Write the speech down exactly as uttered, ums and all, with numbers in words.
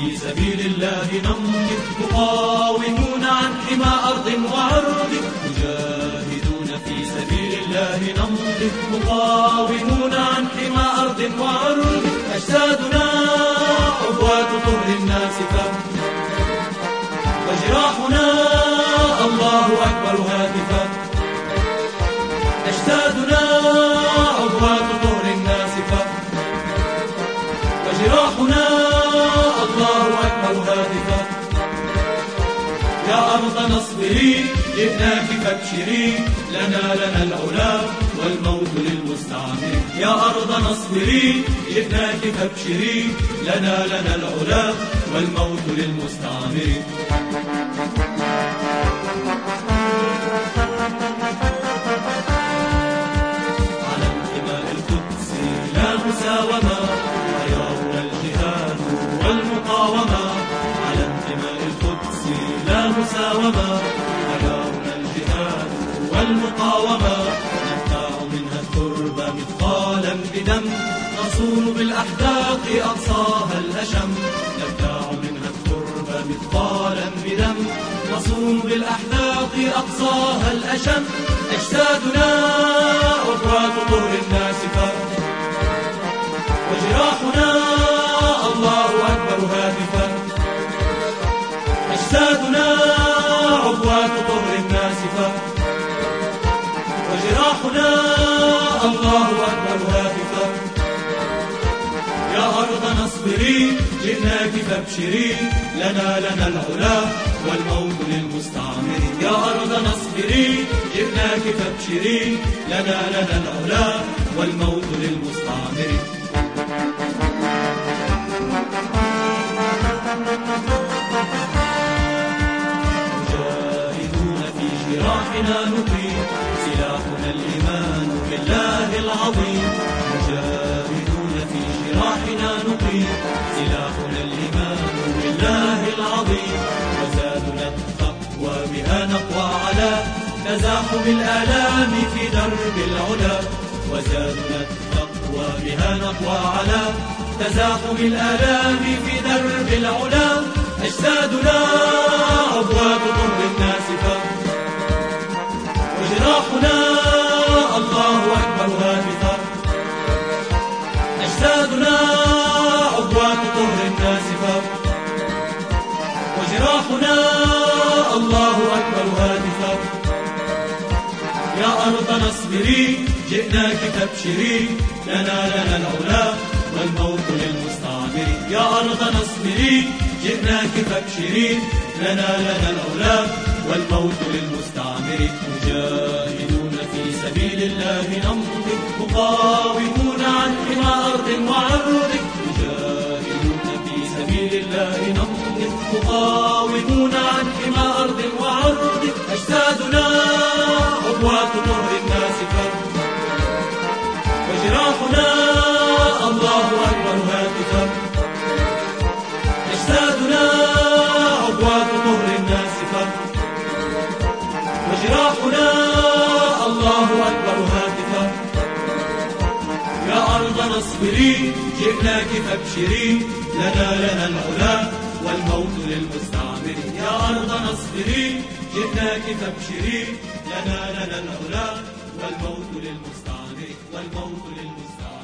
في سبيل الله نمضي مقاومون عن حمى أرض وعرض مجاهدون في سبيل الله نمضي مقاومون عن حمى أرض وعرض أجسادنا عبوات طهر الناسفة وجراحنا الله أكبر هاتفا أجسادنا عبوات طهر الناسفة وجراحنا الله أكبر هاتفا يا أرض اصبري جئناك فابشري لنا لنا العلا والموت للمستعمر يا أرض اصبري جئناك فابشري لنا لنا العلا والموت للمستعمر على انتماء القدس لا مساومة حياؤنا الجهاد والمقاومة على انتماء القدس لا مساومة حياؤنا الجهاد والمقاومة نبتاع منها التربة مثقالا بدم نصون بالأحداق أقصاها الأشم نبتاع منها التربة مثقالا بدم نصون بالأحداق أقصاها الأشم أجسادنا عبوات طهر الناسفة وجراحنا الله أكبر هاتفا أجسادنا عبوات طهر الناسفة وجراحنا الله أكبر هاتفا يا أرض اصبري جئناك فابشري لنا لنا العلا والموت للمستعمر يا أرض اصبري جئناك فابشري لنا لنا العلا والموت للمستعمر مجاهدون في جراحنا نقيم سلاحنا الإيمان بالله العظيم مجاهدون في جراحنا نقيم سلاحنا الإيمان بالله العظيم وزادنا التقوى بها نقوى على تزاحم الآلام في درب العلا وزادنا التقوى بها نقوى على تزاحم الآلام في درب العلا أجسادنا عبوات طهر الناسفة وجراحنا الله أكبر هاتفا أجسادنا عبوات طهر الناسفة وجراحنا الله أكبر هاتفا يا أرض اصبري جئناك فابشري لنا لنا العلا والموت للمستعمر يا أرض اصبري جئناك فابشري لنا لنا العلا والموت للمستعمر مجاهدون في سبيل الله نمضي مقاومون عن حمى أرض وعرض مجاهدون في سبيل الله نمضي مقاومون عن حمى أرض وعرض أجسادنا عبوات طهر الناسفة وجراحنا الله أكبر هاتفا أجسادنا عبوات طهر الناسفة وجراحنا الله أكبر هاتفا يا أرض اصبري جئناك فابشري لنا لنا العلا والموت للمستعمر يا أرض اصبري جئناك فابشري لنا لنا العلا والموت للمستعمر والموت للمستعمر